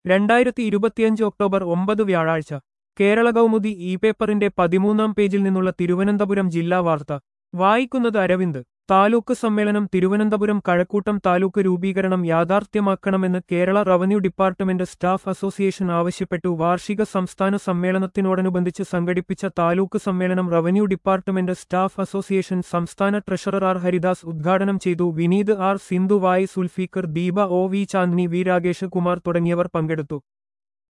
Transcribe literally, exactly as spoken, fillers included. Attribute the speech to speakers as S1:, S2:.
S1: രണ്ടായിരത്തി ഇരുപത്തിയഞ്ച് ഒക്ടോബർ ഒമ്പത് വ്യാഴാഴ്ച കേരള കൗമുദി ഇ പേപ്പറിന്റെ പതിമൂന്നാം പേജിൽ നിന്നുള്ള തിരുവനന്തപുരം ജില്ലാ വാർത്ത വായിക്കുന്നത് അരവിന്ദ്. താലൂക്ക് സമ്മേളനം തിരുവനന്തപുരം കഴക്കൂട്ടം താലൂക്ക് രൂപീകരണം യാഥാർത്ഥ്യമാക്കണമെന്ന് Kerala revenue department staff association ആവശ്യപ്പെട്ടു. വാർഷിക സംസ്ഥാന സമ്മേളനത്തിനോടനുബന്ധിച്ച് സംഘടിപ്പിച്ച താലൂക്ക് സമ്മേളനം റവന്യൂ ഡിപ്പാർട്ട്മെന്റ് സ്റ്റാഫ് അസോസിയേഷൻ സംസ്ഥാന ട്രഷറർ ആർ ഹരിദാസ് ഉദ്ഘാടനം ചെയ്തു. Vineeth R Sindhu, Y Zulfiqar, Deepa, O V Chandni, V Rakesh Kumar തുടങ്ങിയവർ പങ്കെടുത്തു.